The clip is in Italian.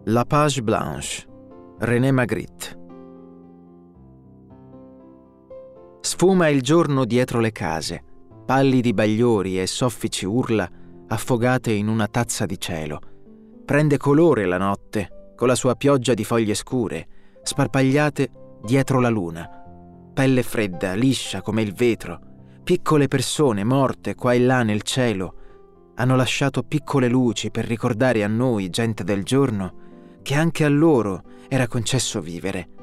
La Page Blanche, René Magritte. Sfuma il giorno dietro le case, pallidi bagliori e soffici urla affogate in una tazza di cielo. Prende colore la notte, con la sua pioggia di foglie scure, sparpagliate dietro la luna. Pelle fredda, liscia come il vetro. Piccole persone morte qua e là nel cielo hanno lasciato piccole luci per ricordare a noi, gente del giorno, che anche a loro era concesso vivere,